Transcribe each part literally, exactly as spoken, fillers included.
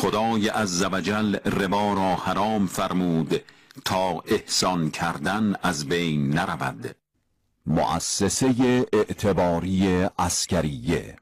خدای عزوجل ربا را حرام فرمود تا احسان کردن از بین نرود. مؤسسه اعتباری عسکریه.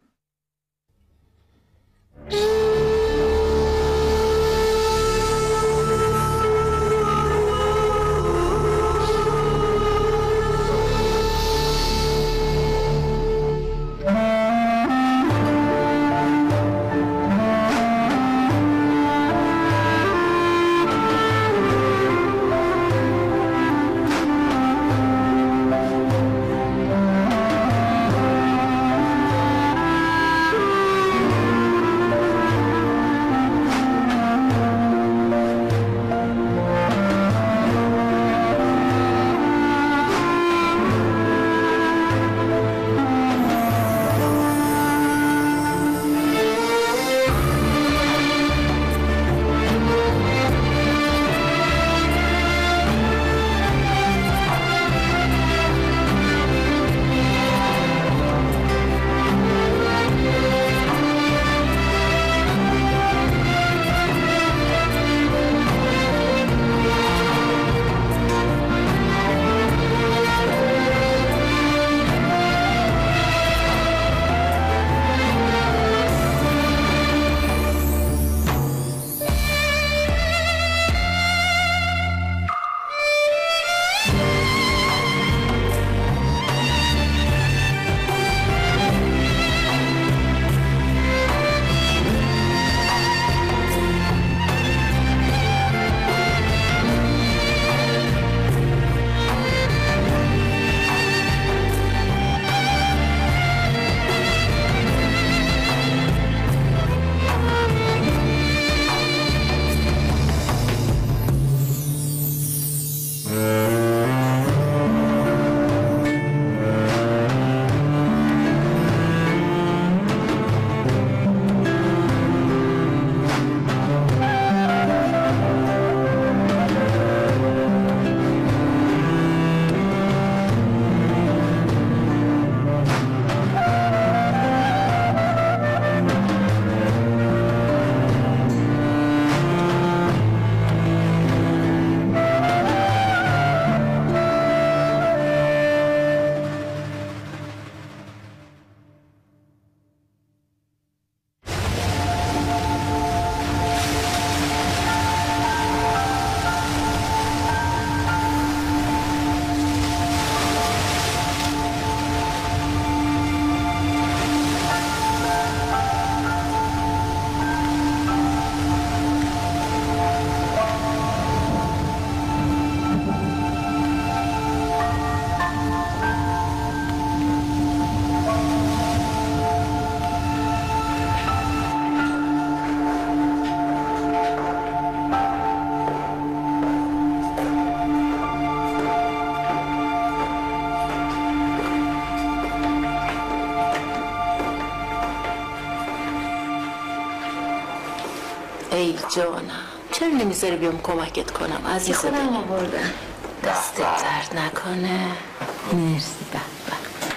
ای جانم، چرا نمیذاری بیام کمکت کنم عزیزم؟ خودم آوردم. دستت درد نکنه. مرسی. بابا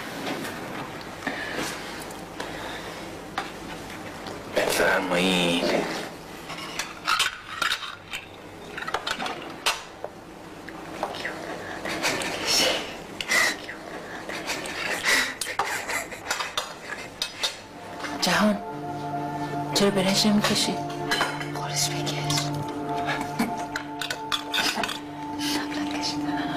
بفرمایید. جهان چرا برنج نمیکشی؟ خورش بکش. شبرت کشیدم.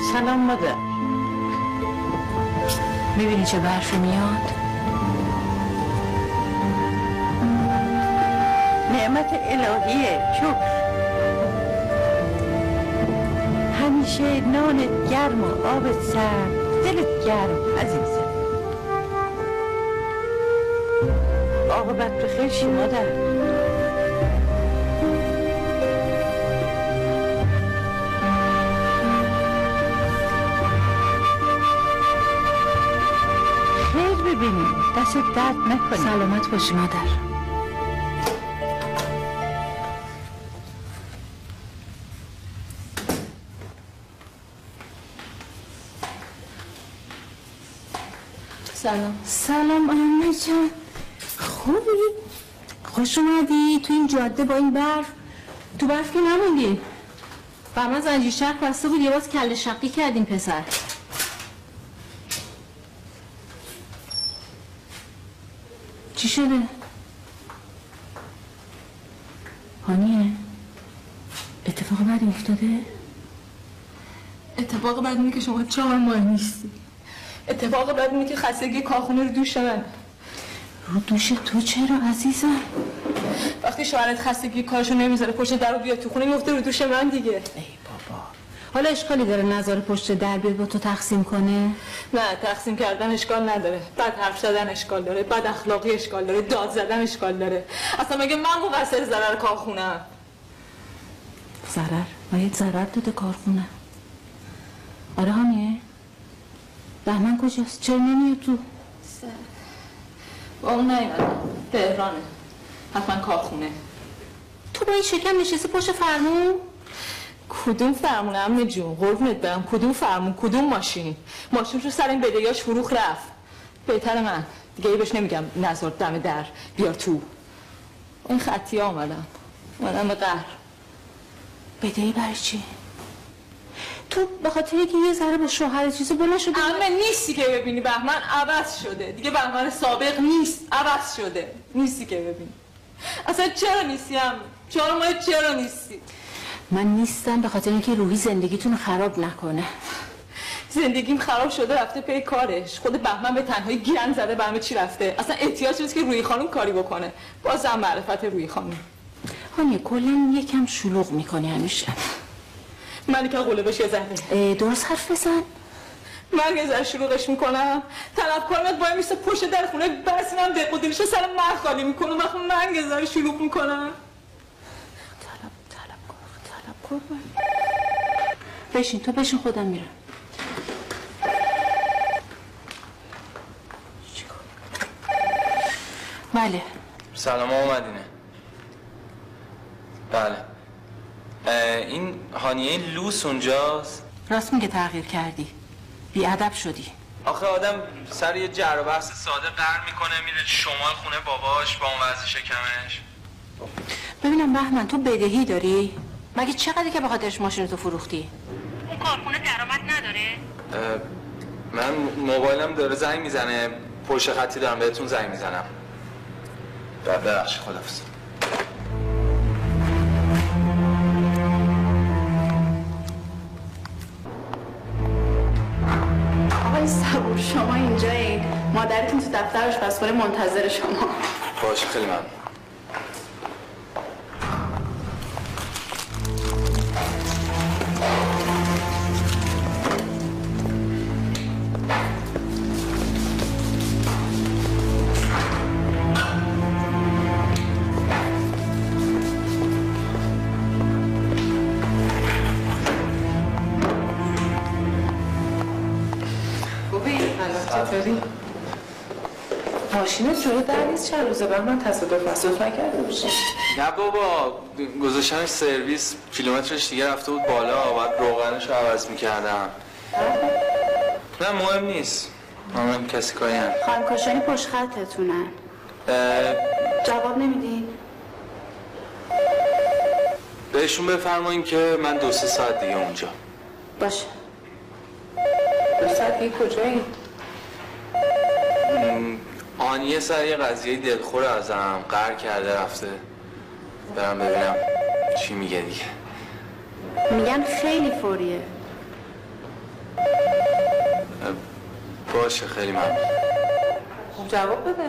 سلام مادر. میبینی چه برفی میاد؟ نعمت الهیه. شکر. همیشه نانت گرم و آبت سرد، دلت گرم عزیزم. عاقبت بخیر شی مادر. خیر ببینی، دست درد نکنی. سلامت باشی مادر. سلام. سلام امه جان. خوبی؟ خوش اومدی تو این جاده با این برف. تو برف که نموندی. بر من زنجیر چرخ بسته بود، یه باز کله شقی کردیم پسر. چی شده؟ هانیه؟ اتفاق بدی افتاده؟ اتفاق بعد اینه که شما چهار ماه نیستی. اتفاق بعد اینه که خستگی کارخونه رو دوش من. رو دوش تو چرا عزیزم؟ وقتی شوهرت خستگی کارشو نمیذاره پشت در رو بیاد تو خونه میفته رو دوش من دیگه. ای بابا. حالا اشکالی داره نذاره پشت در بیاد با تو تقسیم کنه؟ نه، تقسیم کردن اشکال نداره. بد حرف زدن اشکال داره، بد اخلاقی اشکال داره، داد زدن اشکال داره. اصلا مگه من مقصر ضرر کارخونه‌ام؟ ضرر؟ باید ضرر داده کارخونه. آره هانیه؟ بهمن کجاست؟ چرا نمیاد تو؟ با اون نیومدم. تهرانه. حتما کارخونه. تو با این شکم نشستی پشت فرمون؟ کدوم فرمون عمه جون؟ قربونت برم. کدوم فرمون؟ کدوم ماشین؟ ماشین رو سر این بدهیاش فروخ رفت. بهتر من دیگه ای بهش نمیگم نزار دم در بیار تو. این خطی ها آمدم اومدم به قهر. بدهی برای چی؟ تو به خاطر اینکه یه ذره با شوهر چیزی بلند شده؟ عمه نیستی که ببینی بهمن عوض شده دیگه. بهمن سابق نیست، عوض شده. نیستی که ببینی. اصلا چرا نیستی عمه؟ چرا ما چرا نیستی؟ من نیستم به خاطر اینکه روحی زندگیتون خراب نکنه. زندگیم خراب شده رفته پی کارش. خود بهمن به تنهایی گند زده به همه چی رفته. اصلا احتیاج نیست که روحی خانم کاری بکنه. بازم معرفت روحی خانم. هانیه کلا یکم شلوغ میکنی همیشه. من که قلبش یه ذره. درست حرف بزن. من یه ذره شلوغش میکنم. طلبکار میاد باید میسته پشت در خونه برسینم دق و دلشو سر من خالی میکنم. وقتی من یه ذره شلوغ میکنم. طلب طلب کن طلب کن. بشین تو بشین خودم میرم. بله. سلام آمدینه. بله. این هانیه این لوس اونجاست؟ راست میگه تغییر کردی. بیادب شدی. آخه آدم سر یه جر و بحث ساده قهر میکنه میره شمال خونه باباش با اون وضع شکمش. ببینم بهمن تو بدهی داری؟ مگه چقدر که به خاطرش ماشینتو فروختی؟ اون کارخونه درآمد نداره؟ من موبایلم داره زنگ میزنه، پشت خطی دارم بهتون زنگ میزنم. ببخشید خداحافظ. آقای صبور شما اینجایید. مادرتون تو دفتر آشپزخونه منتظر شما. باشه خیلی ممنون. چطوری؟ ماشینت جلو در نیست چند روزه به من تصادف تصادف نکرده باشه؟ نه بابا گذاشتنش سرویس کیلومترش دیگه رفته بود بالا بعد روغنش رو عوض میکردم. نه مهم نیست. من کسی کاری هم خانم کاشانی پشت خطتونن. جواب نمیدین؟ بهشون بفرمایین که من دو سه ساعت دیگه اونجا. باشه. دو ساعت دیگه کجایی؟ آنیه سر یه قضیه دلخور ازم قهر کرده رفته. برم ببینم چی میگه دیگه. میگن خیلی فوریه. باشه خیلی ممنون. خب جواب بده.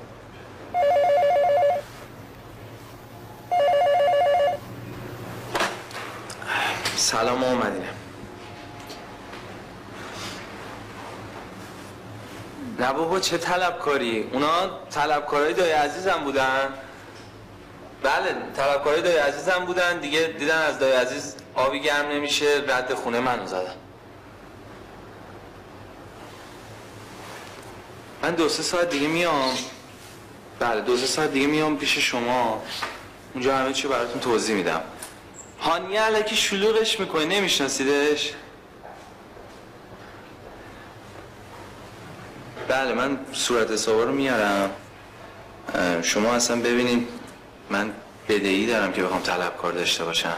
سلام آمدینه. نه بابا چه طلبکاری؟ اونا طلبکارای دایی عزیزم بودن. بله طلبکارای دایی عزیزم بودن دیگه، دیدن از دایی عزیز آبی گرم نمیشه، رد خونه منو زدن. من دو سه ساعت دیگه میام. بله دو سه ساعت دیگه میام پیش شما، اونجا همه چی براتون توضیح میدم. هانیه الکی شلوغش میکنه، نمیشناسیدش؟ بله من صورت حسابا رو میارم، شما اصلا ببینید من بدهی دارم که بخوام طلبکار داشته باشم.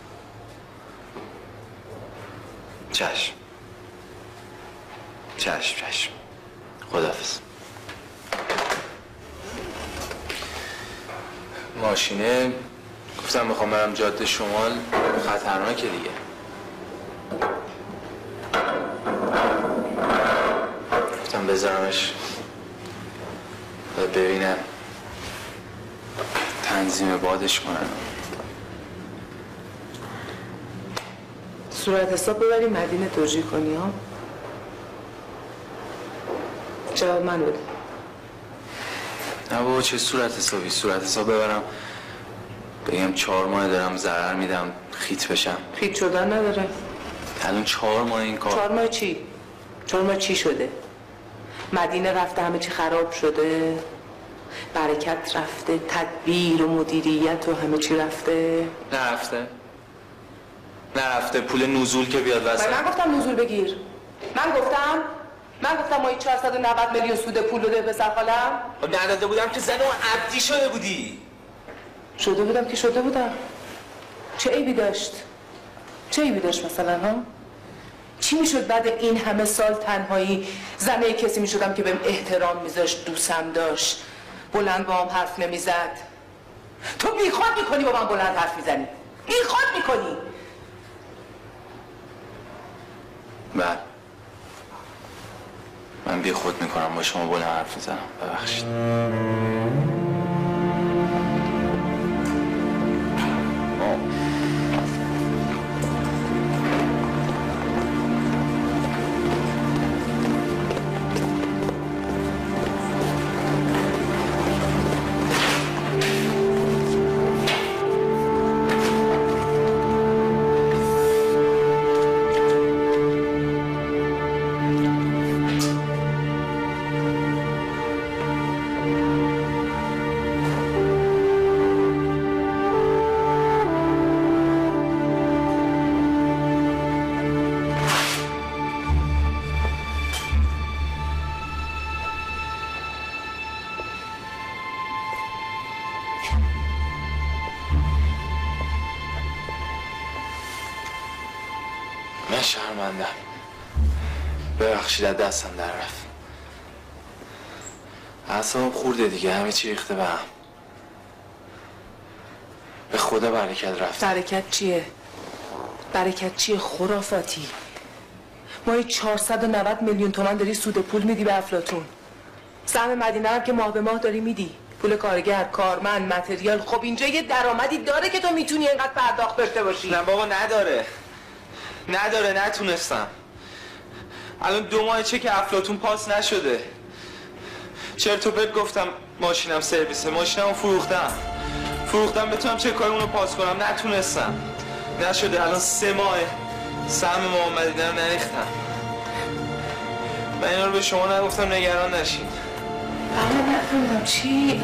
چشم چشم چشم خداحافظ. ماشینه گفتم میخوام برم جاده شمال، خطرناکه دیگه. گفتم بذارمش ببینم تنظیم بادش کنن. صورت حساب ببری مدینه توجیه کنی ها؟ جواب من بده. نه بابا چه صورت حسابی؟ صورت حساب ببرم بگم چهار ماه دارم ضرر میدم خیت بشم؟ خیت شدن نداره. الان چهار ماه این کار. چهار ماه چی؟ چهار ماه چی شده؟ مدینه رفته همه چی خراب شده، برکت رفته، تدبیر و مدیریت و همه چی رفته. نرفته نرفته پول نزول که بیاد واسه. من گفتم نزول بگیر. من گفتم من گفتم ما چهارصد و نود میلیون سود پول بده پسر خالم. نداده بودم که زن و عبدی شده بودی. شده بودم که شده بودم. چه عیبی داشت؟ چه عیبی داشت مثلا ها؟ چی میشد بعد این همه سال تنهایی زنه کسی میشدم که بهم احترام میذاشت، دوستم داشت، بلند با هم حرف نمیزد؟ تو بیخود میکنی با من بلند حرف میزنی، بیخود میکنی. بله من بیخود میکنم با شما بلند حرف میزنم، ببخشید. من شرمندم، ببخشید از دستم در رفت. اعصابم خورده دیگه، همه چی ریخته به هم. به خدا برکت رفت. برکت چیه؟ برکت چیه خرافاتی؟ ما چهارصد و نود میلیون تومان داری سود پول میدی به افلاطون. سهم مدینه هم که ماه به ماه داری میدی، پول کارگر، کارمند، متریال. خب اینجا یه درآمدی داره که تو میتونی اینقدر پرداخت داشته باشی. نه بابا نداره نداره نتونستم. الان دو ماه چه که افلاطون پاس نشده. چرت و پرت گفتم ماشینم سرویسه، ماشینمو فروختم فروختم بتونم چه کاری اونو پاس کنم، نتونستم، نشده. الان سه ماه سهم محمدینه رو نریختم. من اینا رو به شما نگفتم نگران نشین. بله نفهمیدم چی؟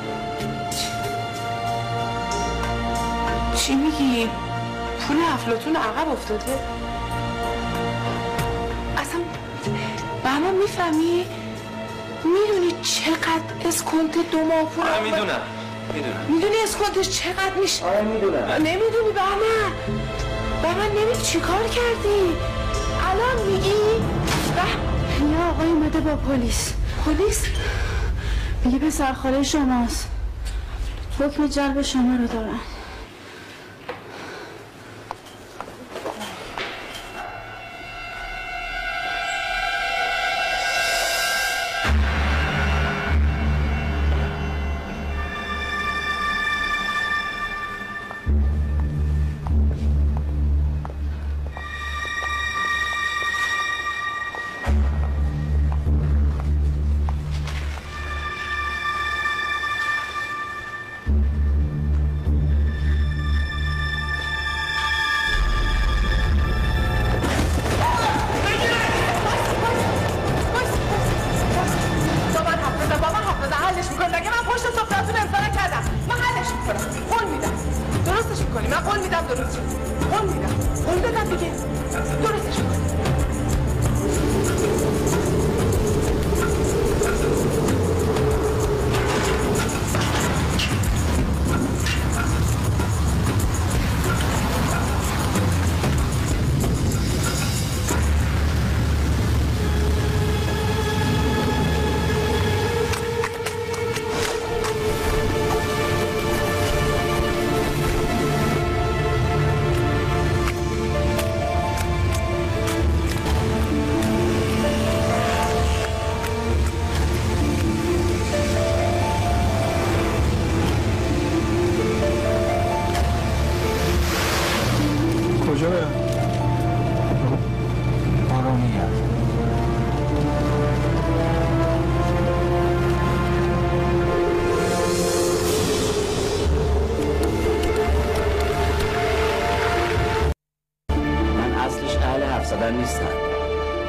چی میگی؟ پول افلاطون عقب افتاده؟ اصلا بهمان میفهمی؟ میدونی چقدر اسکنت دو ماه پول؟ آره میدونم میدونم. میدونی اسکنتش چقدر میشه؟ آره میدونم. نمیدونی بهمان؟ بهمان نمیدونی چی کار کردی؟ الان میگی؟ به یه آقای اومده با پلیس. پلیس؟ میگه پسر خاله شماست، حکم جلب شما رو دارن.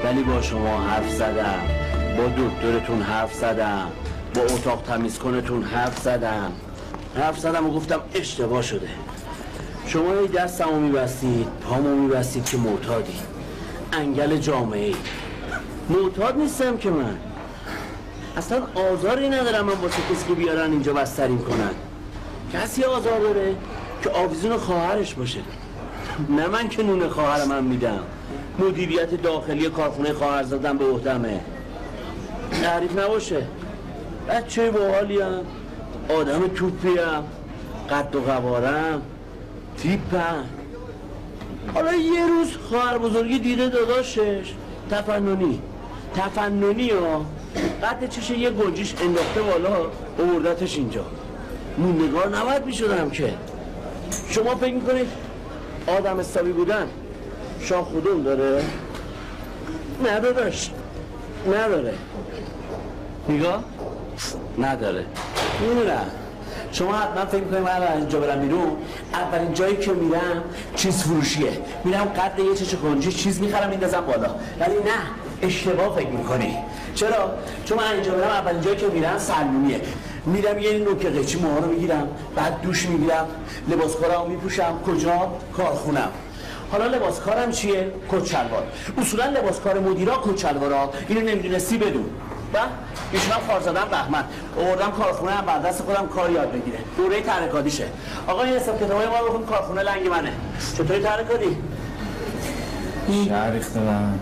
ولی با شما حرف زدم، با دکترتون حرف زدم، با اتاق تمیز کنتون حرف زدم حرف زدم و گفتم اشتباه شده. شما یه دستمو میبستید، پامو میبستید که معتادی، انگل جامعه. معتاد نیستم که من، اصلا آزاری ندارم من واسه کسی که بیارن اینجا بسترین کنن. کسی آزار داره که آویزون خواهرش باشه، نه من که نون خواهر من میدم. مدیریت داخلی کارخونه خواهر زدم به عهدمه. تعریف نباشه، بچه باحالیم، آدم توپیم، قد و قوارم، تیپم. حالا یه روز خواهر بزرگی دیده داداشش تفننی تفننی ها قد چشه یه گنجیش انداخته بالا آوردتش اینجا. موندگار نباید میشدم که. شما فکر میکنید آدم حسابی بودن شاه خودم داره؟ نداداش، نداره. نگاه؟ نداره. میدونم شما حتما فکر میکنید من اول اینجا برم بیرون، اولین جایی که میرم چیز فروشیه، میرم قد یه چشه کنجی چیز میخرم میندازم بالا. ولی نه، اشتباه فکر میکنی. چرا؟ چون من اینجا برم اولین جایی که میرم سلمونیه. میرم یه نوک قیچی موها رو میگیرم، بعد دوش میگیرم، لباس کارمو میپوشم. کجا؟ کارخونم. حالا لباس کارم چیه؟ کت شلوار. اصولا لباس کار مدیرا کت شلوارا. اینو نمیدونستی بدون. و ایشونم کار زدم بهمن، آوردم کارخونه هم بر دست خودم کار یاد بگیره. دوره تحریکاتیشه. آقا این حساب کتابای ما رو بخون، کارخونه لنگ منه. چطوری تحریکاتی؟ شهر ریخته من.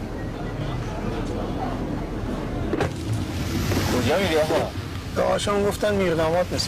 کجا میری آقا؟ به آشان گفتن میرداماد مثل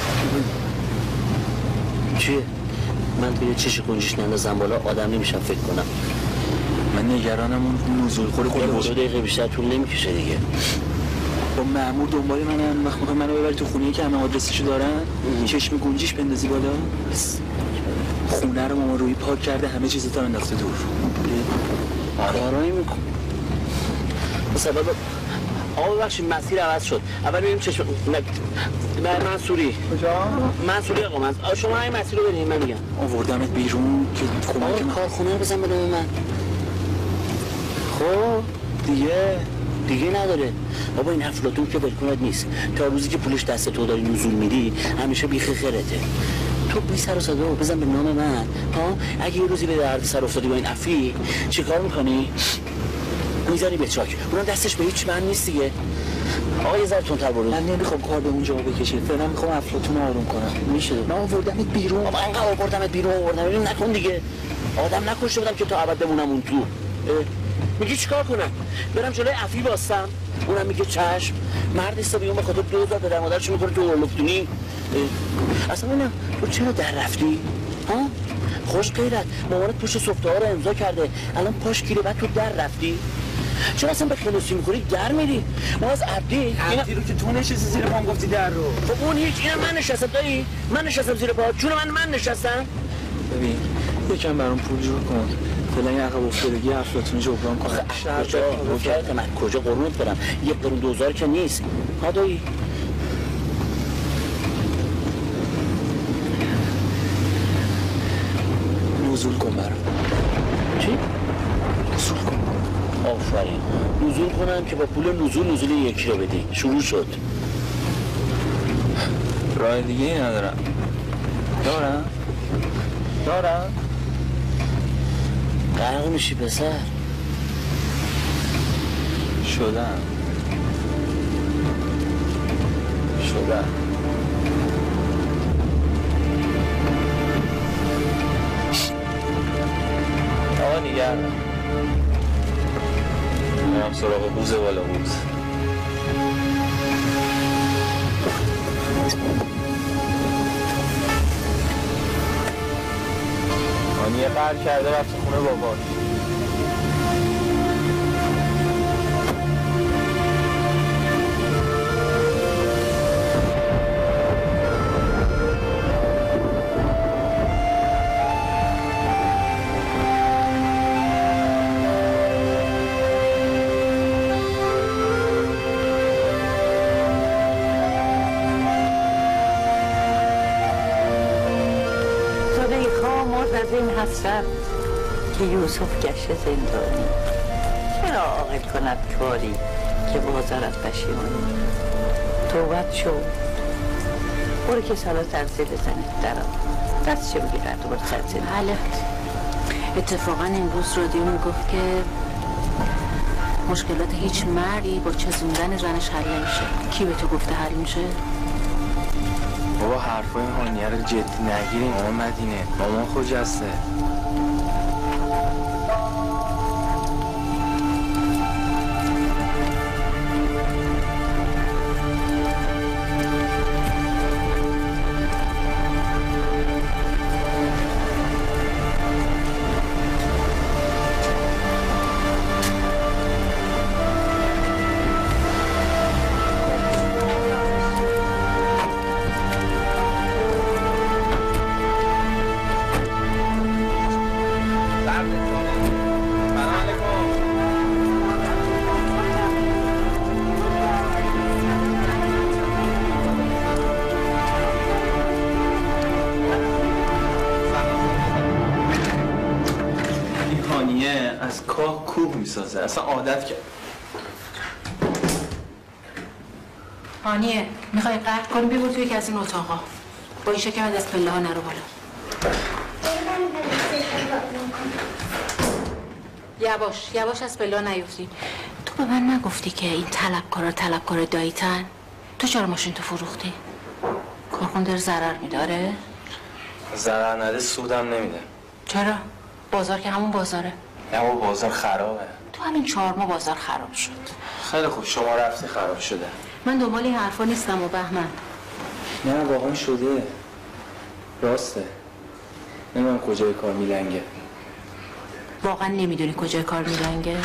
که. چیه؟ من توی چش کنجیش نندازم بالا آدم نمیشم فکر کنم. من نگرانم اون نزول خوری خود دو دقیقه بیشتر طول نمیکشه دیگه. با مأمور دنبال منم، وقت میخوام منو ببری تو خونه که همه آدرسشو دارن، چشم گنجیش بندازی بالا. خونه رو مامان روی پاک کرده، همه چیزو تا انداخته دور. کارایی میکن. مثلا آقا ببخشید مسیر عوض شد. اول بریم چشم نه منصوری. کجا؟ منصوری آقا من. شما این مسیر رو بریم من میگم. آوردمت بیرون که کمک من. کارخونه بزن به نام من. خب دیگه دیگه نداره. بابا این افلاطون که بلکنت نیست. تا روزی که پولش دست تو داری نزول میدی همیشه بیخ خیرته. تو بی سر و صدا بزن به نام من. ها اگه یه روزی به درد سر افتادی با این افی چیکار میکنی؟ میزنی به چاک. اونم دستش به هیچ من نیست دیگه. آقا یه ذره تندتر برو. من نمیخوام کار به اونجا بکشه. فعلا میخوام افلاطون رو آروم کنم. میشه. من آوردمت بیرون. بابا انقدر آوردمت بیرون آوردم بیرون نکن دیگه. آدم نکشته بودم که تا ابد بمونم اون تو. میگی چیکار کنم؟ برم جلوی افی باستم؟ اونم میگه چشم. مرد حسابی اون به خاطر دو هزار پدر مادرش میکنه تو اورلوفتونی. اصلا اونم تو چرا در رفتی؟ ها؟ خوش غیرت مامانت پوش سفته ها رو امضا کرده، الان پاش گیره بعد تو در رفتی؟ چرا اصلا به خلاصی میخوری در میری؟ ما از عبدی عبدی رو که تو نشستی زیر پام گفتی در رو. خب اون هیچ. اینم من نشستم دایی؟ من نشستم زیر پا؟ چون من من نشستم؟ ببین یکم برام پول جور کن. فعلا یه عقب افتادگی افلاطون جبران کن. کجا؟ نوکرت من کجا قرونت برم؟ یک قرون دوزار که نیست. ها دایی؟ نزول کن برام. چی؟ نزول کن. آفرین. نزول کنم که با پول نزول نزول یکی رو بدی. شروع شد. راه دیگه ای ندارم. دارم؟ دارم؟ غرق میشی پسر. شدم شدم آقا نگرد میرم سراغ بوز بالا بوز. آنیه قرد کرده رفت خونه باباش. از این حسرت که یوسف گشت زندانی. چرا عاقل کند کاری که بازارت پشیمانی؟ توبت شو، برو که سالا سرزه بزنه درم دستشو بگیرد و برو سرزه. بله، اتفاقا امروز رادیو میگفت که مشکلات هیچ مردی با چزوندن زنش حل نمیشه. کی به تو گفته حل میشه؟ بابا حرفای هانیه رو جدی نگیریم. مامان مدینه، مامان خجسته. از کاه کوب میسازه، اصلا عادت کرد. هانیه میخوای قهر کنی ببر توی یکی از این اتاقا. با این شکم از پله ها نرو بالا. یواش یواش از پله ها نیفتی. تو به من نگفتی که این طلبکارا طلبکار داییتن؟ تو چرا ماشین تو فروختی؟ کارخون در ضرر میداره؟ ضرر نده سودم نمیده. چرا؟ بازار که همون بازاره. نه با بازار خرابه. تو همین چهار ماه بازار خراب شد. خیلی خوب، شما رفتی خراب شده. من دنبال این حرفا نیستم و بهمن. نه واقعا شده. راسته. نمیدونم کجای کار میلنگه. واقعا نمیدونی کجای کار میلنگه؟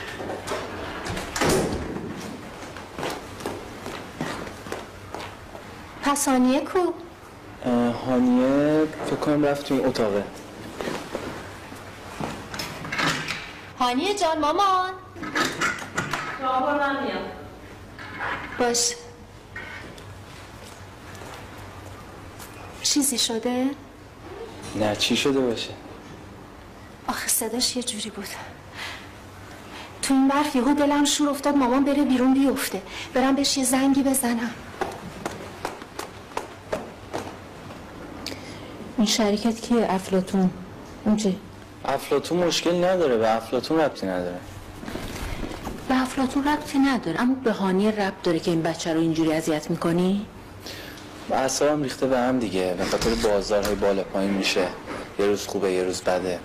پس هانیه کو؟ هانیه فکر کنم رفت تو این اتاقه. هانیه جان مامان. بابا من میام. باش. چیزی شده؟ نه چی شده باشه؟ آخه صداش یه جوری بود. تو این برف یهو دلم شور افتاد مامان بره بیرون بیفته. برم بهش یه زنگی بزنم. این شریکت کیه؟ افلاطون. اون چه؟ افلاطون مشکل نداره، به افلاطون ربطی نداره. به افلاطون ربطی نداره، اما به هانیه ربط داره که این بچه رو اینجوری اذیت میکنی؟ اعصابم ریخته به هم دیگه، به خاطر بازارهای بالا پایین میشه. یه روز خوبه یه روز بده.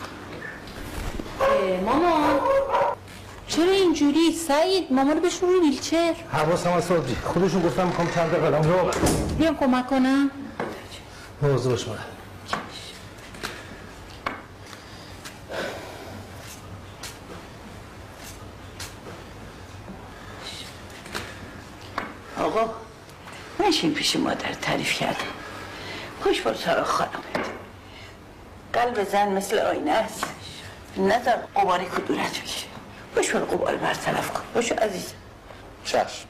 مامان چرا اینجوری؟ سعید مامان رو بشون رو ویلچر. حواسم از صدری خودشون گفتم میخوام چند دقیقه قلم رو بیام کمک کنم. موضوع باش من. آقا نشین پیش مادر تعریف کردم. خوش برو سراغ خانمت. قلب زن مثل آینه است، نظر قباری کدورت بگیره. باش برو قبار برطرف کن. باشو عزیزم. چشم.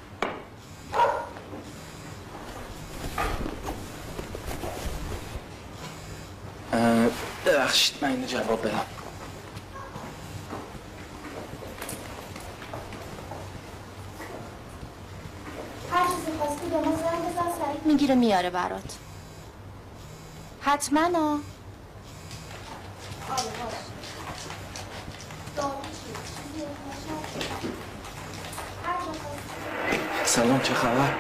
ببخشید من اینو جواب بدم. هر چیزی خواستی به ما زنگ بزن سعید میگیره میاره برات. حتما ها. سلام چه خبر؟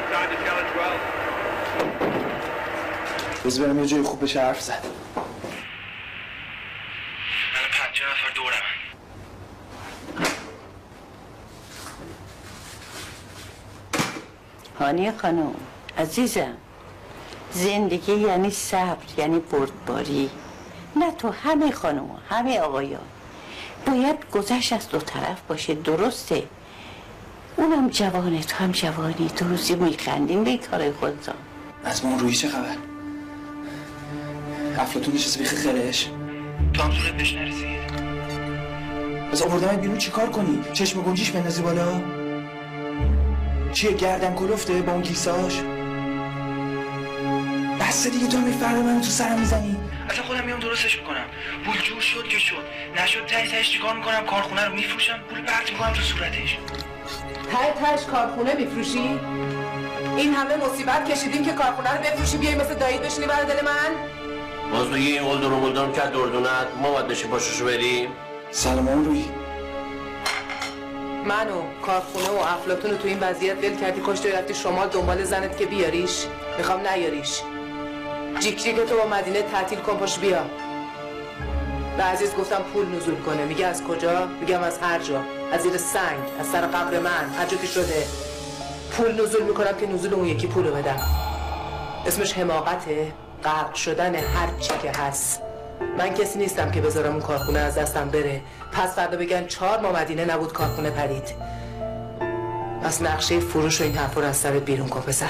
بز برم یه جای خوب بشه حرف زد. من پنجاه نفر دورم. هانیه خانم عزیزم، زندگی یعنی صبر، یعنی بردباری. نه تو همه خانم همه آقایان باید گذشت از دو طرف باشه. درسته اونم جوانه تو هم جوانی، تو روزی میخندیم به کارای خودتان. از ما روی چه خبر؟ افلاطون نشسته بیخ خرش؟ تو هم زورت بهش نرسید؟ بس آوردمت بیرون چی کار کنی؟ چشم گنجیش بندازی بالا؟ چیه گردن کلفته با اون کیساش؟ بس دیگه تو میفرده من تو سرم میزنی. اصلا خودم میام درستش میکنم. پول جور شد که شد، نشد تای تایش چیکار میکنم؟ کارخونه رو میفروشم، پول پرت میکنم تو صورتش. تای تایش کارخونه میفروشی؟ این همه مصیبت کشیدیم که کارخونه رو بفروشی بیای مثل دایید بشینی برای دل من؟ باز بگی این قلدر و ملدرم که دردونت ما باید بشیم پاشوشو بریم؟ سلام روی منو کارخونه و افلاطون رو تو این وضعیت ول کردی کشتی رفتی شمال دنبال زنت که بیاریش. میخوام نیاریش. جیک جیک تو با مدینه تعطیل کن پاش بیا. به عزیز گفتم پول نزول کنه. میگه از کجا؟ میگم از هر جا. از زیر سنگ، از سر قبر من، هر جا که شده. پول نزول میکنم که نزول اون یکی پولو بدم. اسمش حماقته، غرق شدن هر چی که هست. من کسی نیستم که بذارم اون کارخونه از دستم بره. پس فردا بگن چهار ماه مدینه نبود کارخونه پرید. پس نقشه فروش و این حرفا رو از سرت بیرون کن پسر.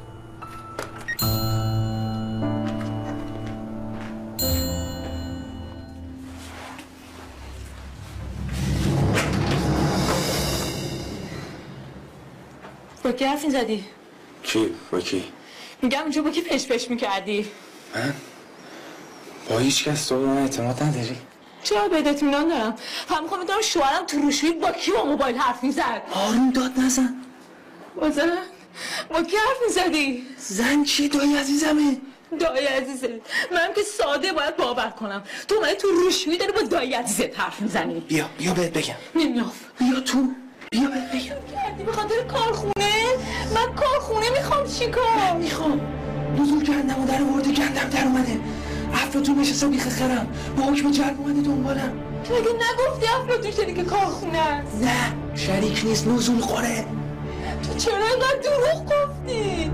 با کی حرف می‌زدی؟ کی؟ با کی؟ میگم اونجا با کی پش پش میکردی؟ من؟ با هیچ کس تو به من اعتماد نداری؟ چرا بهت اطمینان دارم؟ هم میخوام بدونم شوهرم تو روشویی با کی با موبایل حرف میزد؟ آروم داد نزن. با زن؟ با کی حرف میزدی؟ زن چی؟ دایی عزیزمه. دایی عزیزت؟ من که ساده باید باور کنم تو اومدی تو روشویی داری با دایی عزیزت حرف میزنی. بیا بیا بهت بگم. نمیام. بیا تو. بیا بهت بگم. کردی به خاطر کارخونه؟ من کارخونه میخوام چیکار؟ میخوام. نزول کردم و در آورده گندم در اومده. افلاطون نشسته بیخ خرم با حکم جلب اومده دنبالم. تو اگه نگفتی افلاطون شریک کارخونه است؟ نه شریک نیست، نزول خوره. تو چرا اینقدر دروغ گفتی؟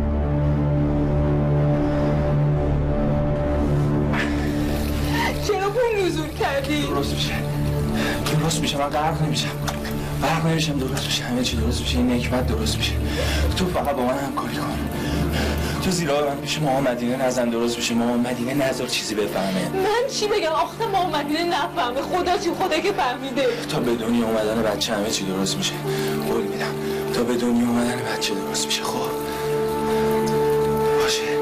چرا پول نزول کردی؟ درست میشه درست میشه من غرق نمیشم غرق نمیشم درست میشه همه چی درست میشه. این حکمت درست میشه. تو فقط با من همکاری کن. تو زیرا من پیش ماما مدینه نزن درست میشه. ماما مدینه نذار چیزی بفهمه. من چی بگم آخه ماما مدینه نفهمه. خدا چی خدا که فهمیده. تا به دنیا اومدن بچه همه چی درست میشه. قول میدم تا به دنیا اومدن بچه درست میشه. خب باشه.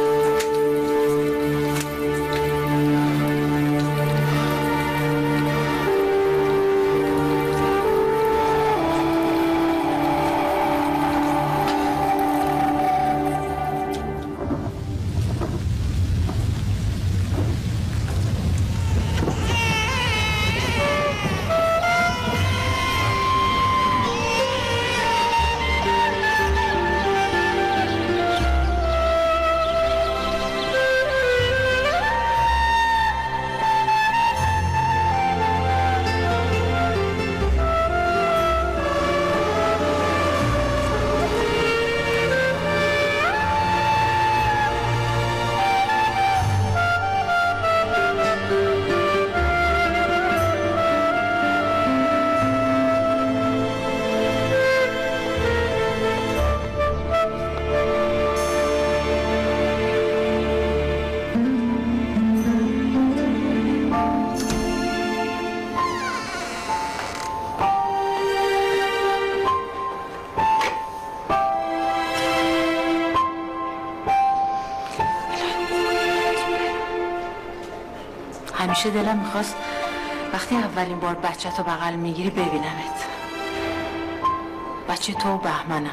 همیشه دلم میخواست وقتی اولین بار بچه تو بغل میگیری ببینمت. بچه تو و بهمنم.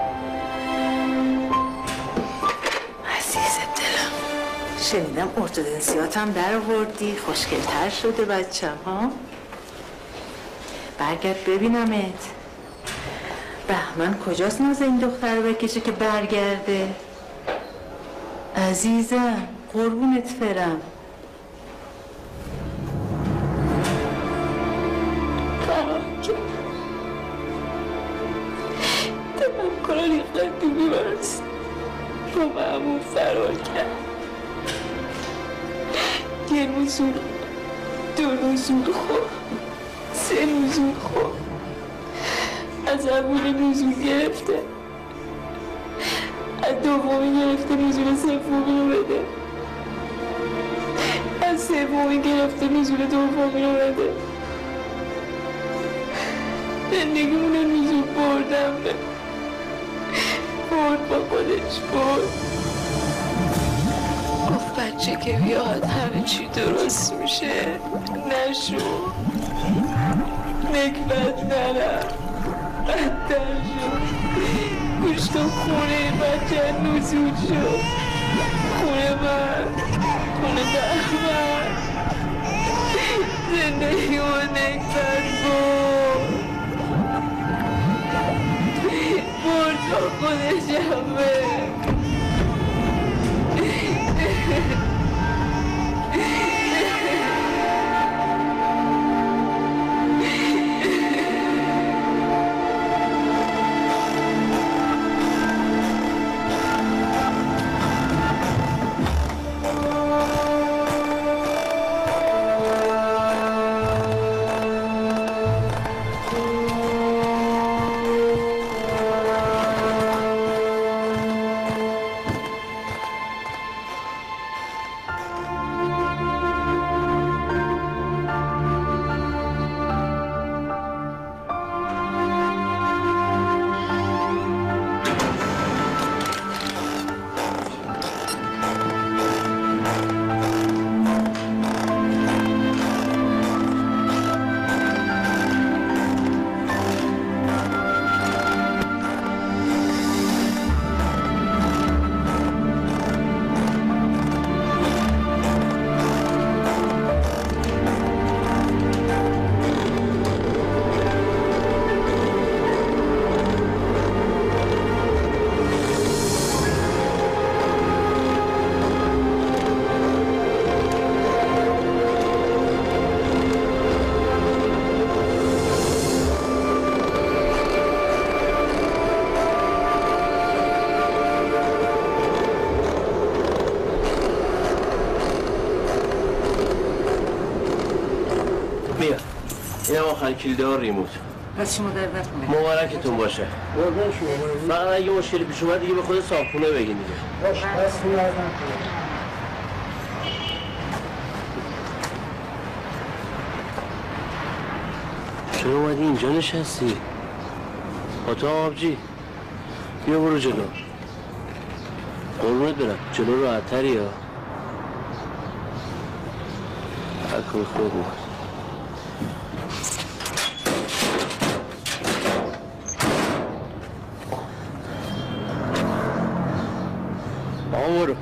عزیز دلم. شنیدم ارتودنسیاتم در آوردی. خوشگل‌تر شده بچم ها. برگرد ببینمت. بهمن کجاست ناز این دختر رو بکشه که برگرده؟ عزیزم قربونت برم. کاری قدیمی برست با معمول فرار کرد. یه نزول دو نزول خور سه نزول خور از اول نزول گرفته از دومی گرفته نزول سومی رو بده از سومی گرفته نزول دومی رو بده. زندگیمون رو نزول بردم به برد با خودش برد. چه که بیاد همه چی درست میشه. نشو نکبت نرم بدتر شد. گوش تو خونه بچه نزول شد. خونه من خونه دخمن زندگی و نکبت بود برد با خودش همه. اینم آخر کلیدار ریموت. پس شما در وقت کنه مبارکتون باشه. فقط اگه مشکلی پیش اومد دیگه به خود صاحبخونه بگین دیگه. باشه پس خونه از من چرا اومدی اینجا نشستی؟ اتاق آبجی بیا برو جلو. قربونت برم جلو راحت‌تری ها. حکم خود بود. آقا برو.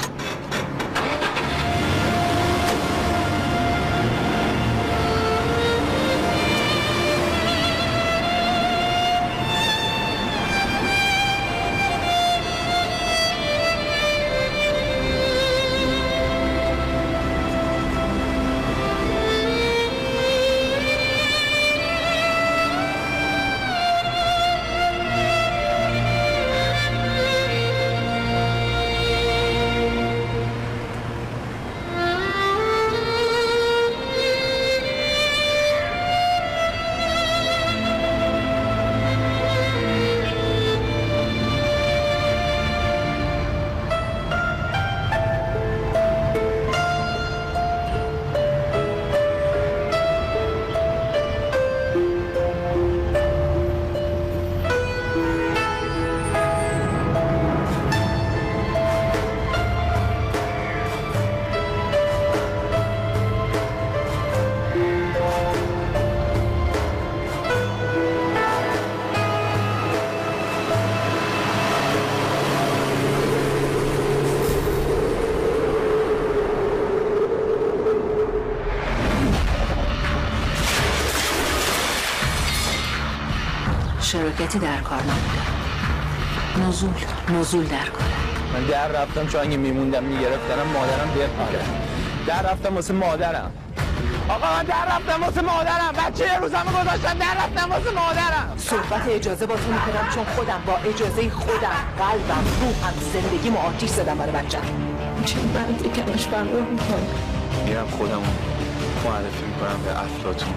شراکتی در کار نبوده. نزول نزول در کاره. من در رفتم چون اگه میموندم میگرفتنم مادرم بیاد میکرد. در رفتم واسه مادرم. آقا من در رفتم واسه مادرم. بچه یه روزمو گذاشتم در رفتم واسه مادرم. صحبت اجازه با تو میکنم چون خودم با اجازه خودم قلبم روحم زندگیمو آتیش زدم برای بچه‌م. چه من دیگه‌اش فرار میکنم. میرم خودمو معرفی میکنم به افلاطون.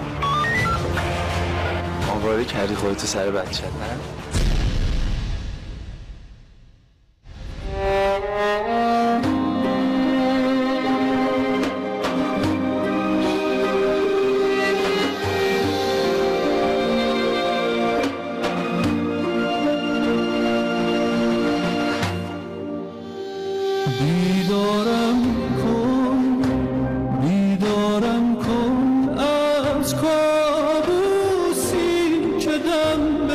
آواره کردی خودتو سر بچه نه؟ بیدارم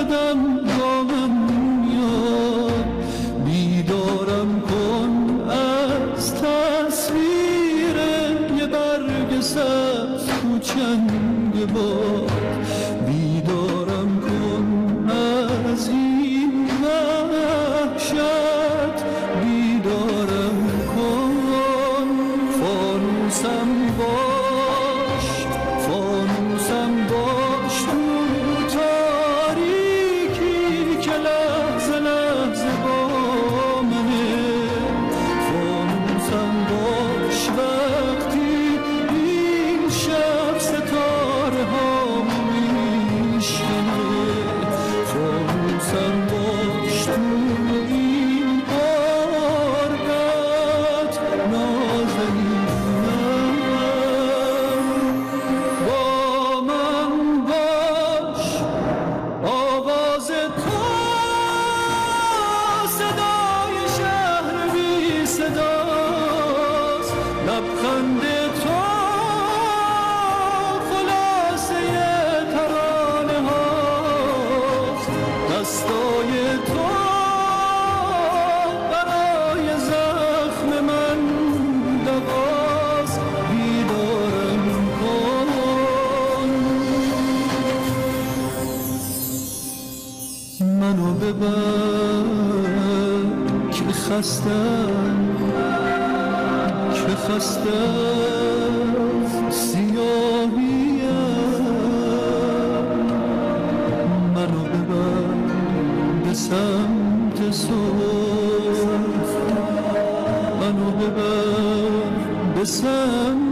دم دامم میاد، بیدارم کن از تصویر یه برگ سبز تو چنگ باد، بیدارم کن از این وحشت، بیدارم کن. فانوسم باش، فانوسم باش تو تاریکی که لحظه لحظه با منه، فانوسم باش وقتی این شب ستاره ها میشکنه، فانوسم باش تو این بارگت نازنینم، با من باش. آواز تو صدای شهر بی صداست، لبخند تو خلاصه ترانه هاست، دستای تو برای زخم من دواست، بیدارم کن. منو ببر که خستم، که خستم سیاهیم، منو ببر به سمت صبح، منو ببر به سمت